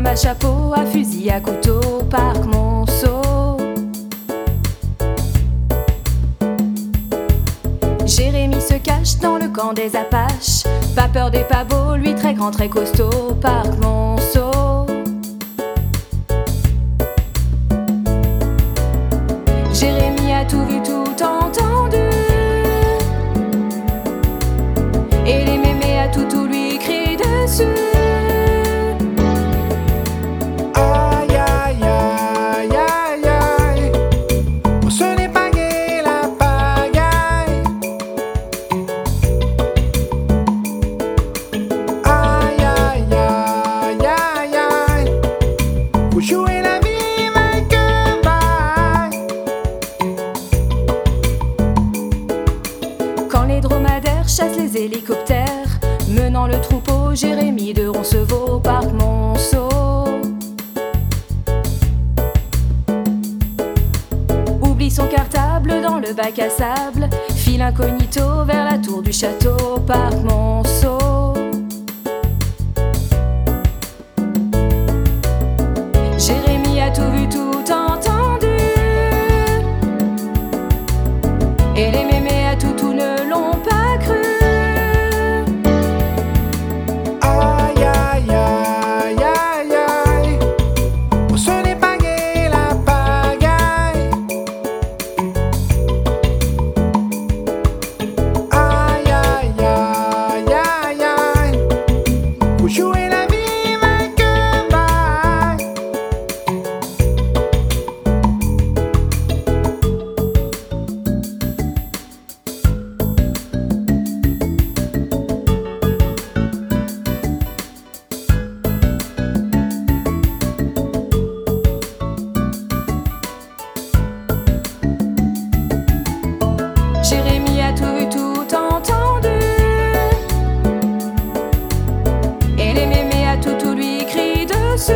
à chapeau, à fusil, à couteau, parc Monceau. Jérémie se cache dans le camp des Apaches, pas peur des pavots, lui très grand, très costaud, parc Monceau. Jérémie a tout vu, tout entendu, et les mémés à tout lui crient dessus. Jouer la vie, my goodbye. Quand les dromadaires chassent les hélicoptères, menant le troupeau, Jérémie de Roncevaux, parc Monceau. Oublie son cartable dans le bac à sable, file incognito vers la tour du château, parc Monceau. Jérémie a tout vu, tout entendu, et les mémés à tout ne l'ont pas cru. Aïe, aïe, aïe, aïe, aïe. Oh, ce n'est pas gai la pagaille. Aïe, aïe, aïe, aïe, aïe. Vous jouez la vie, my goodbye. Jérémie a tout vu, tout entendu, et les mémés à tout lui crient dessus.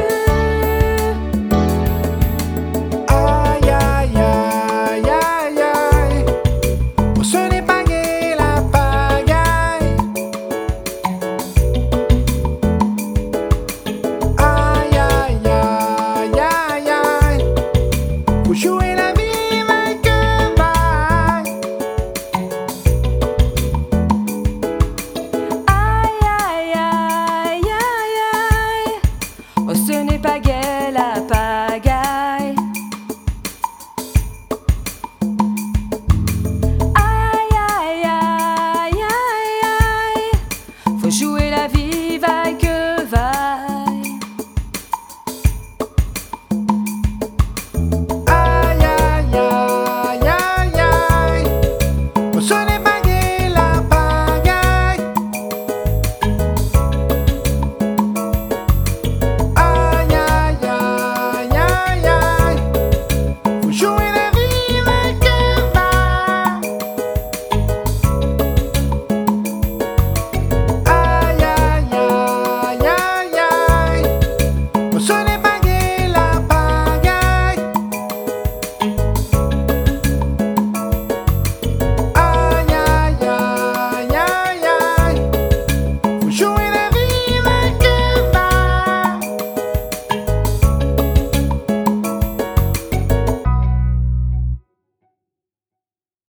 Aïe, aïe, aïe, aïe, aïe. Oh, ce n'est pas gai la pagaille. Aïe, aïe, aïe, aïe, aïe. Vous jouez la vie, my goodbye. Aïe, aïe, aïe, aïe, aïe, oh ce n'est pas gai la pagaille.